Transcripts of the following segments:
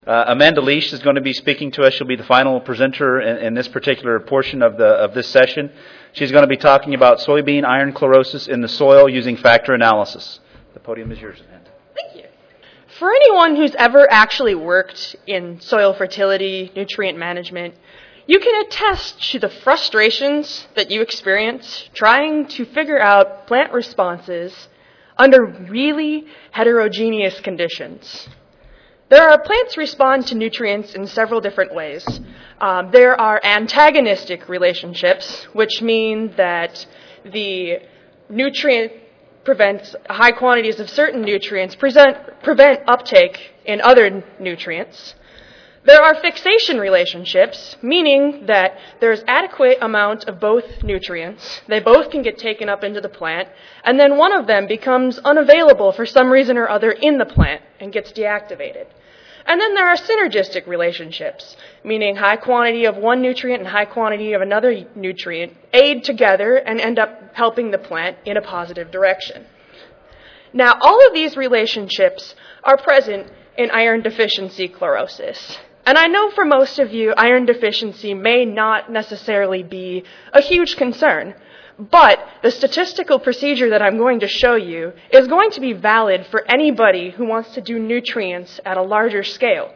Amanda Leash is going to be speaking to us. She'll be the final presenter in this particular portion of this session. She's going to be talking about soybean iron chlorosis in the soil using factor analysis. The podium is yours, Amanda. Thank you. For anyone who's ever actually worked in soil fertility, nutrient management, you can attest to the frustrations that you experience trying to figure out plant responses under really heterogeneous conditions. Plants respond to nutrients in several different ways. There are antagonistic relationships, which mean that the nutrient prevents high quantities of certain nutrients, prevent uptake in other nutrients. There are fixation relationships, meaning that there's adequate amount of both nutrients. They both can get taken up into the plant, and then one of them becomes unavailable for some reason or other in the plant and gets deactivated. And then there are synergistic relationships, meaning high quantity of one nutrient and high quantity of another nutrient aid together and end up helping the plant in a positive direction. Now, all of these relationships are present in iron deficiency chlorosis. And I know for most of you, iron deficiency may not necessarily be a huge concern, but the statistical procedure that I'm going to show you is going to be valid for anybody who wants to do nutrients at a larger scale.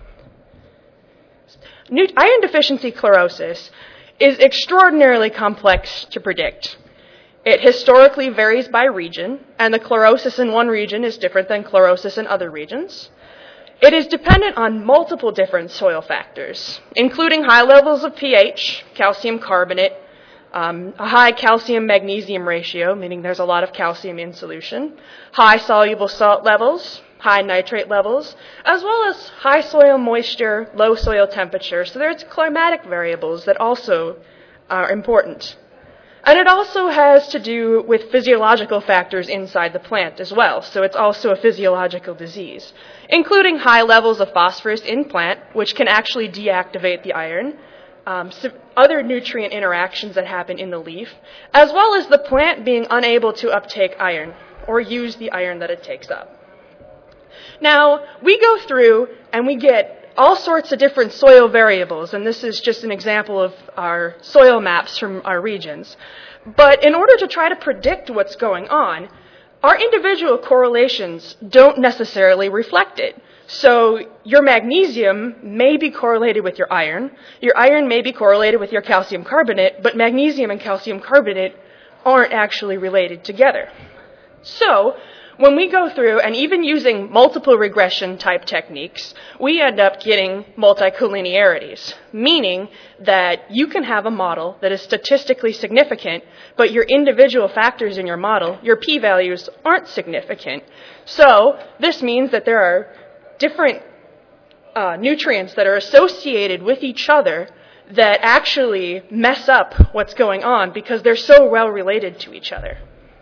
Iron deficiency chlorosis is extraordinarily complex to predict. It historically varies by region, and the chlorosis in one region is different than chlorosis in other regions. It is dependent on multiple different soil factors, including high levels of pH, calcium carbonate, a high calcium-magnesium ratio, meaning there's a lot of calcium in solution, high soluble salt levels, high nitrate levels, as well as high soil moisture, low soil temperature. So there's climatic variables that also are important. And it also has to do with physiological factors inside the plant as well. So it's also a physiological disease, including high levels of phosphorus in plant, which can actually deactivate the iron, other nutrient interactions that happen in the leaf, as well as the plant being unable to uptake iron or use the iron that it takes up. Now, we go through and we get all sorts of different soil variables, and this is just an example of our soil maps from our regions. But in order to try to predict what's going on, our individual correlations don't necessarily reflect it. So your magnesium may be correlated with your iron may be correlated with your calcium carbonate, but magnesium and calcium carbonate aren't actually related together. So when we go through, and even using multiple regression type techniques, we end up getting multicollinearities, meaning that you can have a model that is statistically significant, but your individual factors in your model, your p-values, aren't significant. So this means that there are different nutrients that are associated with each other that actually mess up what's going on because they're so well related to each other.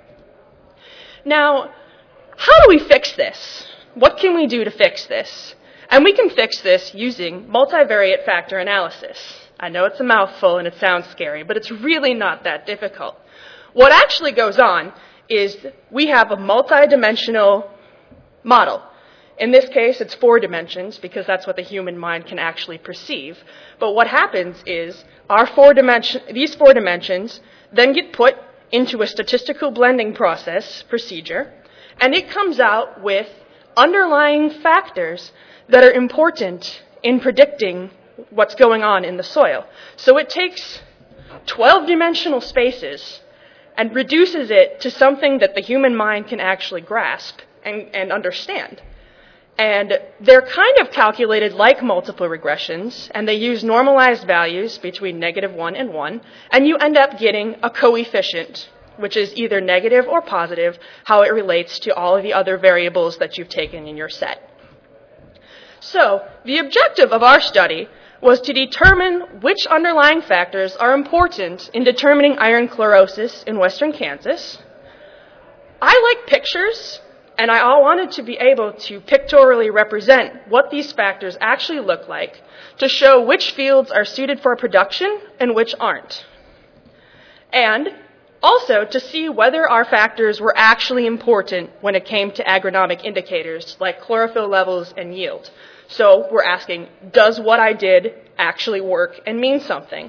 Now, how do we fix this? What can we do to fix this? And we can fix this using multivariate factor analysis. I know it's a mouthful and it sounds scary, but it's really not that difficult. What actually goes on is we have a multidimensional model. In this case, it's 4 dimensions because that's what the human mind can actually perceive. But what happens is these 4 dimensions then get put into a statistical blending procedure, and it comes out with underlying factors that are important in predicting what's going on in the soil. So it takes 12-dimensional spaces and reduces it to something that the human mind can actually grasp and understand. And they're kind of calculated like multiple regressions, and they use normalized values between -1 and 1, and you end up getting a coefficient, which is either negative or positive, how it relates to all of the other variables that you've taken in your set. So the objective of our study was to determine which underlying factors are important in determining iron chlorosis in western Kansas. I like pictures, and I wanted to be able to pictorially represent what these factors actually look like to show which fields are suited for production and which aren't. And Also, to see whether our factors were actually important when it came to agronomic indicators like chlorophyll levels and yield. So we're asking, does what I did actually work and mean something?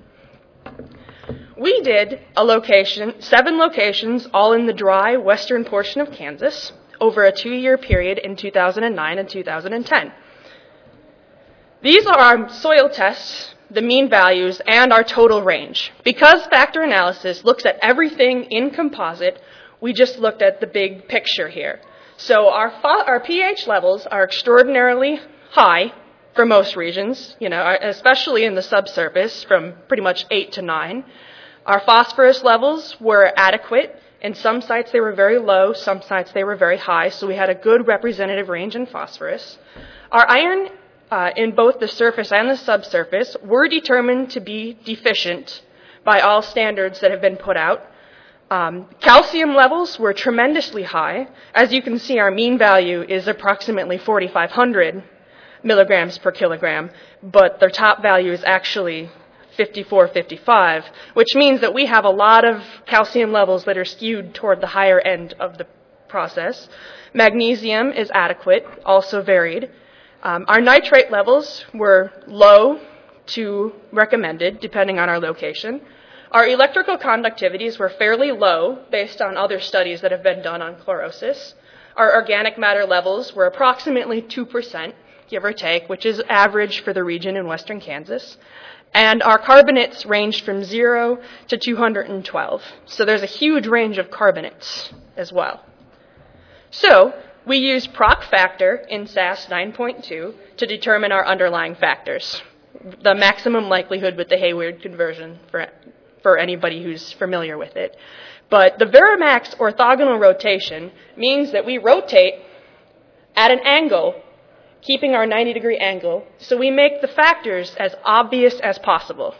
We did 7 locations, all in the dry western portion of Kansas, over a 2-year period in 2009 and 2010. These are our soil tests, the mean values, and our total range. Because factor analysis looks at everything in composite, we just looked at the big picture here. So our pH levels are extraordinarily high for most regions, especially in the subsurface, from pretty much 8 to 9. Our phosphorus levels were adequate. In some sites they were very low, some sites they were very high, so we had a good representative range in phosphorus. Our iron in both the surface and the subsurface were determined to be deficient by all standards that have been put out. Calcium levels were tremendously high. As you can see, our mean value is approximately 4,500 milligrams per kilogram, but their top value is actually 54, 55, which means that we have a lot of calcium levels that are skewed toward the higher end of the process. Magnesium is adequate, also varied. Our nitrate levels were low to recommended, depending on our location. Our electrical conductivities were fairly low based on other studies that have been done on chlorosis. Our organic matter levels were approximately 2%, give or take, which is average for the region in western Kansas. And our carbonates ranged from 0 to 212. So there's a huge range of carbonates as well. So we used proc factor in SAS 9.2 to determine our underlying factors, the maximum likelihood with the Hayward conversion for anybody who's familiar with it. But the Verimax orthogonal rotation means that we rotate at an angle, keeping our 90-degree angle, so we make the factors as obvious as possible.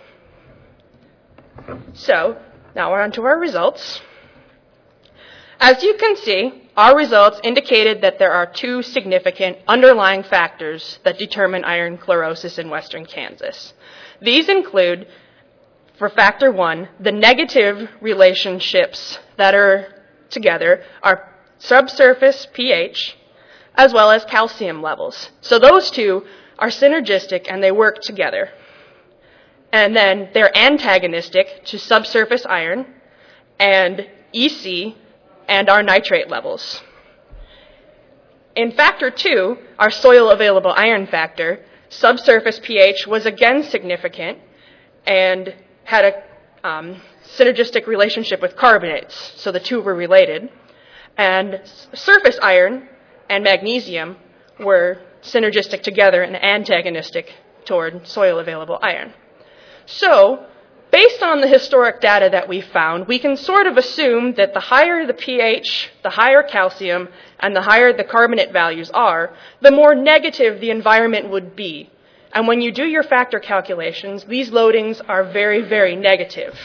So now we're on to our results. As you can see, our results indicated that there are 2 significant underlying factors that determine iron chlorosis in western Kansas. These include, for factor 1, the negative relationships that are together are subsurface pH as well as calcium levels. So those 2 are synergistic and they work together. And then they're antagonistic to subsurface iron and EC and our nitrate levels. In factor 2, our soil available iron factor, subsurface pH was again significant and had a synergistic relationship with carbonates, so the 2 were related. And surface iron and magnesium were synergistic together and antagonistic toward soil available iron. So, based on the historic data that we found, we can sort of assume that the higher the pH, the higher calcium, and the higher the carbonate values are, the more negative the environment would be. And when you do your factor calculations, these loadings are very, very negative.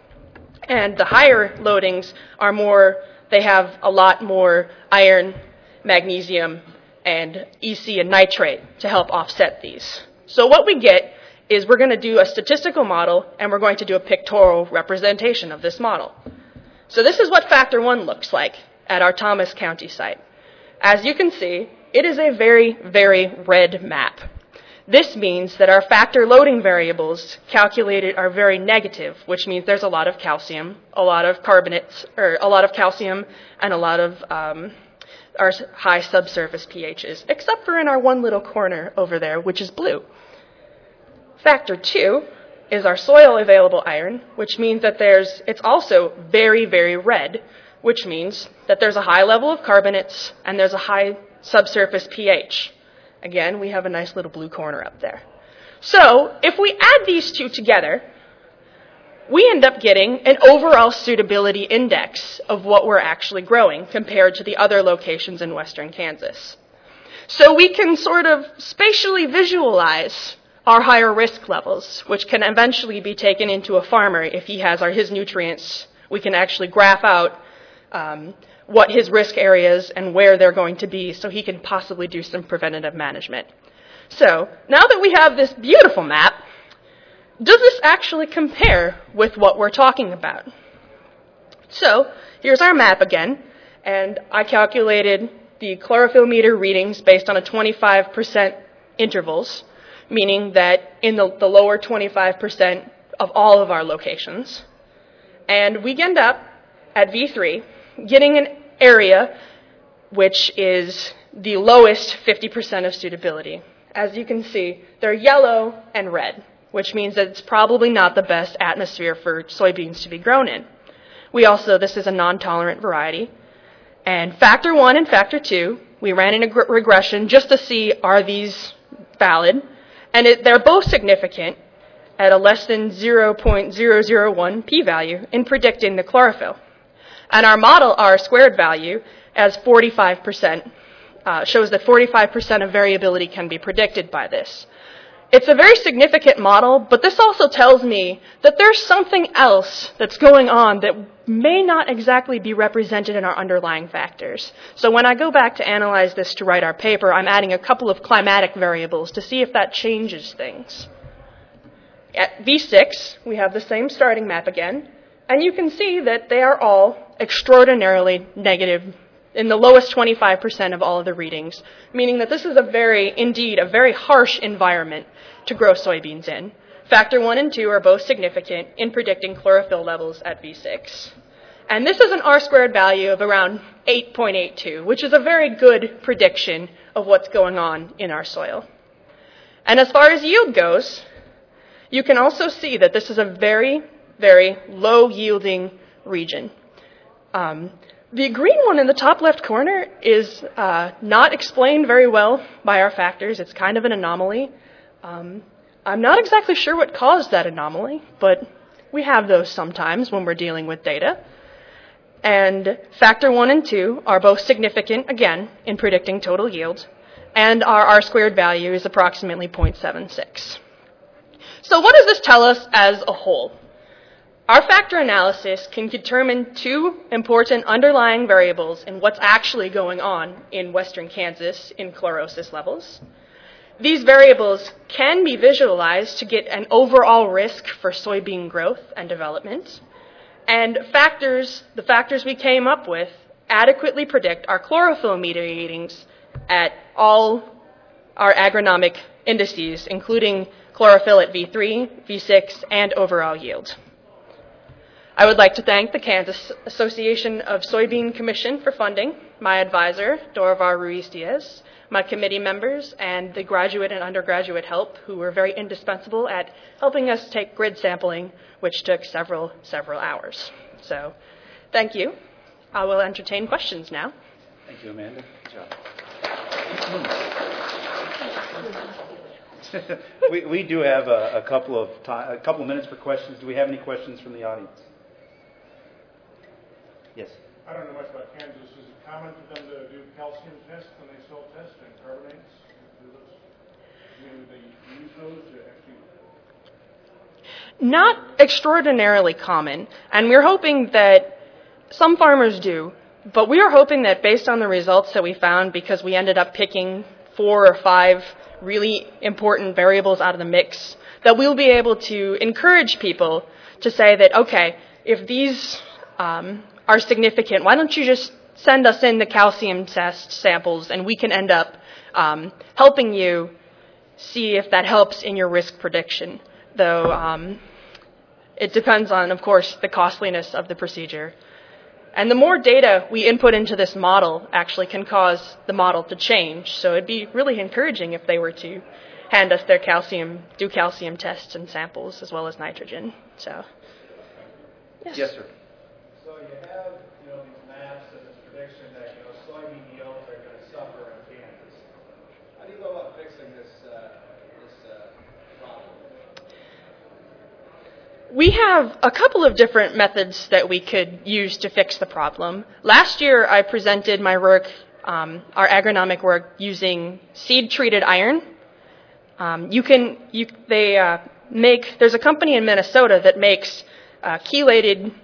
And the higher loadings are they have a lot more iron, magnesium, and EC and nitrate to help offset these. So what we get is we're going to do a statistical model, and we're going to do a pictorial representation of this model. So this is what factor 1 looks like at our Thomas County site. As you can see, it is a very, very red map. This means that our factor loading variables calculated are very negative, which means there's a lot of calcium, a lot of carbonates, or a lot of calcium, and a lot of our high subsurface pHs, except for in our one little corner over there, which is blue. Factor 2 is our soil available iron, which means that it's also very, very red, which means that there's a high level of carbonates and there's a high subsurface pH. Again, we have a nice little blue corner up there. So, if we add these 2 together, we end up getting an overall suitability index of what we're actually growing compared to the other locations in western Kansas. So we can sort of spatially visualize our higher risk levels, which can eventually be taken into a farmer if he has his nutrients. We can actually graph out what his risk areas and where they're going to be so he can possibly do some preventative management. So, now that we have this beautiful map, does this actually compare with what we're talking about? So here's our map again, and I calculated the chlorophyll meter readings based on a 25% intervals, meaning that in the lower 25% of all of our locations. And we end up at V3 getting an area which is the lowest 50% of suitability. As you can see, they're yellow and red, which means that it's probably not the best atmosphere for soybeans to be grown in. This is a non-tolerant variety. And factor 1 and factor 2, we ran in a regression just to see are these valid, and they're both significant at a less than 0.001 p-value in predicting the chlorophyll. And our model, our squared value, as 45%, shows that 45% of variability can be predicted by this. It's a very significant model, but this also tells me that there's something else that's going on that may not exactly be represented in our underlying factors. So when I go back to analyze this to write our paper, I'm adding a couple of climatic variables to see if that changes things. At V6, we have the same starting map again, and you can see that they are all extraordinarily negative in the lowest 25% of all of the readings, meaning that this is indeed a very harsh environment to grow soybeans in. Factor 1 and 2 are both significant in predicting chlorophyll levels at V6. And this is an R-squared value of around 8.82, which is a very good prediction of what's going on in our soil. And as far as yield goes, you can also see that this is a very, very low-yielding region. The green one in the top left corner is not explained very well by our factors. It's kind of an anomaly. I'm not exactly sure what caused that anomaly, but we have those sometimes when we're dealing with data. And factor 1 and 2 are both significant, again, in predicting total yield, and our R-squared value is approximately 0.76. So what does this tell us as a whole? Our factor analysis can determine two important underlying variables in what's actually going on in western Kansas in chlorosis levels. These variables can be visualized to get an overall risk for soybean growth and development. And the factors we came up with adequately predict our chlorophyll meter readings at all our agronomic indices, including chlorophyll at V3, V6, and overall yield. I would like to thank the Kansas Association of Soybean Commission for funding, my advisor, Dorivar Ruiz-Diaz, my committee members, and the graduate and undergraduate help who were very indispensable at helping us take grid sampling, which took several hours. So, thank you. I will entertain questions now. Thank you, Amanda. Good job. We do have a couple minutes for questions. Do we have any questions from the audience? Yes. I don't know much about Kansas. Is it common for them to do calcium tests when they soil test and carbonates? Do they use those to actually? Not extraordinarily common, and we're hoping that some farmers do, but we are hoping that based on the results that we found, because we ended up picking 4 or 5 really important variables out of the mix, that we'll be able to encourage people to say that, okay, if these are significant, why don't you just send us in the calcium test samples and we can end up helping you see if that helps in your risk prediction. Though it depends on, of course, the costliness of the procedure. And the more data we input into this model actually can cause the model to change. So it'd be really encouraging if they were to hand us their do calcium tests and samples as well as nitrogen. So, yes. Yes, sir. So you have, these maps and this prediction that, soybean yields are going to suffer in Kansas. How do you go about fixing this problem? We have a couple of different methods that we could use to fix the problem. Last year, I presented my work, our agronomic work, using seed-treated iron. There's a company in Minnesota that makes chelated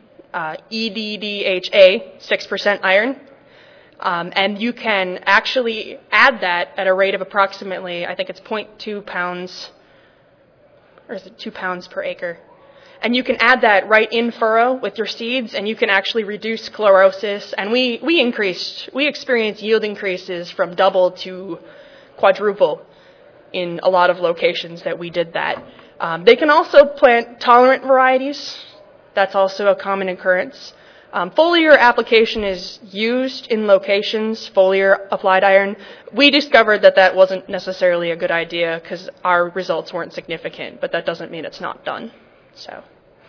EDDHA, 6% iron, and you can actually add that at a rate of approximately, I think it's 0.2 pounds, or is it 2 pounds per acre? And you can add that right in furrow with your seeds, and you can actually reduce chlorosis. And we experienced yield increases from double to quadruple in a lot of locations that we did that. They can also plant tolerant varieties. That's also a common occurrence. Foliar application is used in locations, foliar applied iron. We discovered that that wasn't necessarily a good idea because our results weren't significant, but that doesn't mean it's not done. So.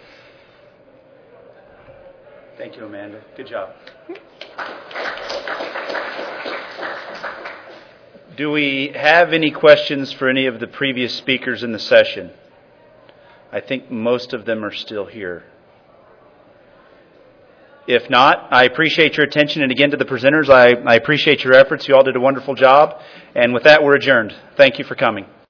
Thank you, Amanda. Good job. Do we have any questions for any of the previous speakers in the session? I think most of them are still here. If not, I appreciate your attention, and again to the presenters, I appreciate your efforts. You all did a wonderful job. And with that, we're adjourned. Thank you for coming.